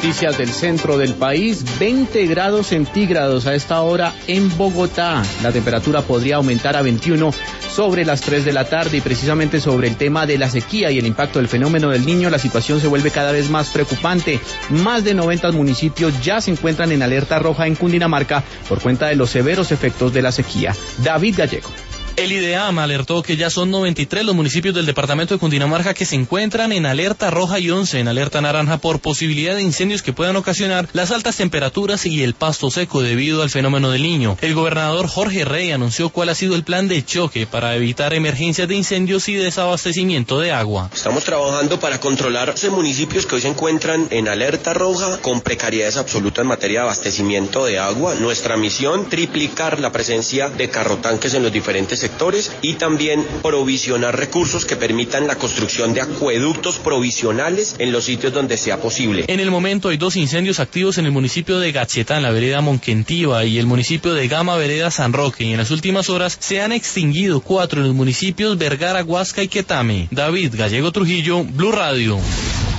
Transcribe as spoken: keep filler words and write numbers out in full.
noticias del centro del país. veinte grados centígrados a esta hora en Bogotá. La temperatura podría aumentar a veintiuno sobre las tres de la tarde, y precisamente sobre el tema de la sequía y el impacto del fenómeno del Niño, la situación se vuelve cada vez más preocupante. Más de noventa municipios ya se encuentran en alerta roja en Cundinamarca por cuenta de los severos efectos de la sequía. David Gallego. El IDEAM alertó que ya son noventa y tres los municipios del departamento de Cundinamarca que se encuentran en alerta roja y once en alerta naranja por posibilidad de incendios que puedan ocasionar las altas temperaturas y el pasto seco debido al fenómeno del Niño. El gobernador Jorge Rey anunció cuál ha sido el plan de choque para evitar emergencias de incendios y desabastecimiento de agua. Estamos trabajando para controlar esos municipios que hoy se encuentran en alerta roja con precariedades absolutas en materia de abastecimiento de agua. Nuestra misión, triplicar la presencia de carrotanques en los diferentes sectores y también provisionar recursos que permitan la construcción de acueductos provisionales en los sitios donde sea posible. En el momento hay dos incendios activos en el municipio de Gachetá, en la vereda Monquentiva, y el municipio de Gama, vereda San Roque, y en las últimas horas se han extinguido cuatro en los municipios Vergara, Huasca y Quetame. David Gallego Trujillo, Blue Radio.